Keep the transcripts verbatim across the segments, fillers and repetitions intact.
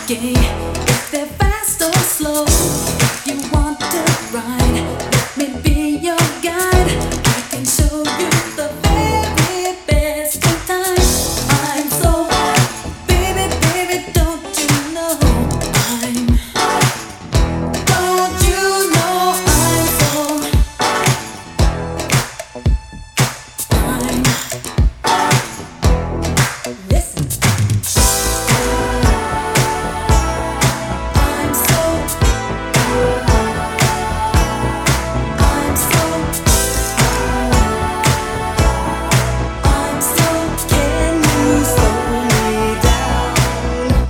gay. If they're fast or slow, if you want to ride, let me be your guide. I can show you the very best of time. I'm so hot, baby, baby, don't you know I'm Don't you know I'm so fine? Listen. I'm so I'm so I'm so can you slow me down?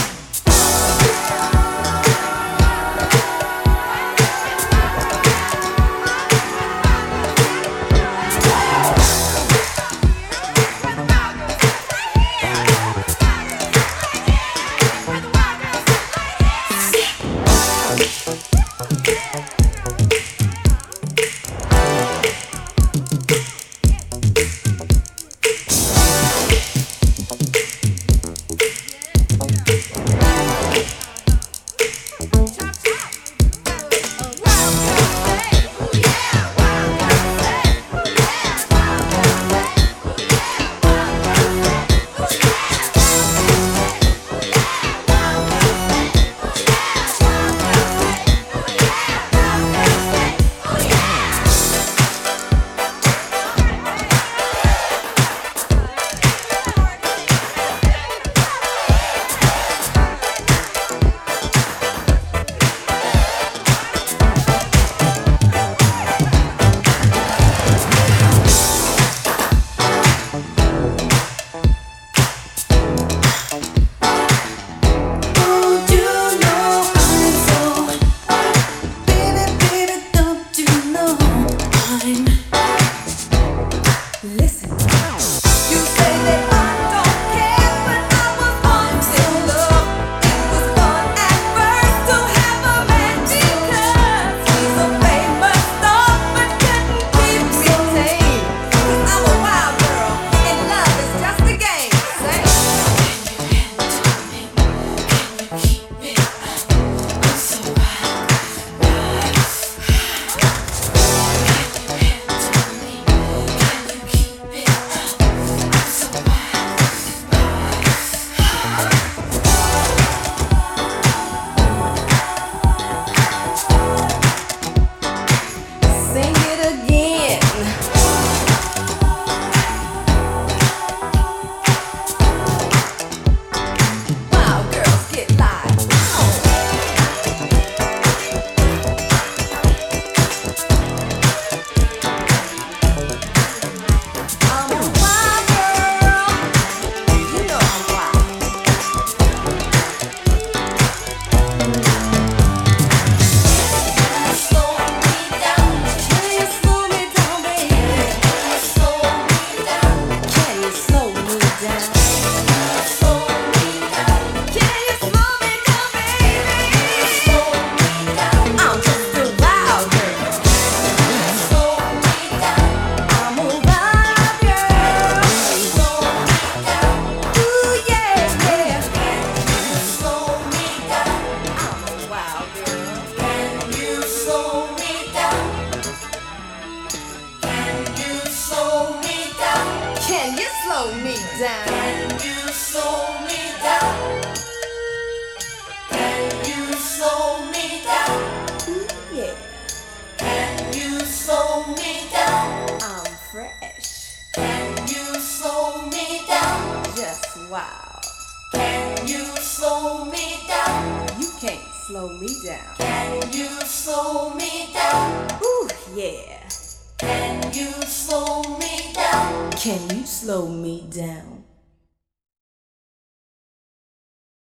Don't you know I'm so baby, baby, don't you know I'm Listen. You say that I don't care, but I was once in love. It was fun at first to have a man because he's a famous star, but couldn't keep me tame. 'Cause I'm a wild girl and love is just a game. Say, sing it again. Wild girls get live. I'm a wild girl. You know I'm wild. Slow me down. Can you slow me down, baby? Slow me down. Can you slow me down? Slow me down. Can you slow me down, baby? Slow me down. I'm just a wild girl. Slow me down. I'm a wild girl. Slow me down. Ooh yeah, yeah. Slow me down. I'm a wild girl. Can you slow me down? Can you slow me down? Can you slow me down? Can you slow me down? Can you slow me down? Ooh yeah. Can you slow me down? I'm fresh. Can you slow me down? Just wow. Can you slow me down? You can't slow me down. Can you slow me down? Ooh yeah. Can you slow me down? Can you slow me down?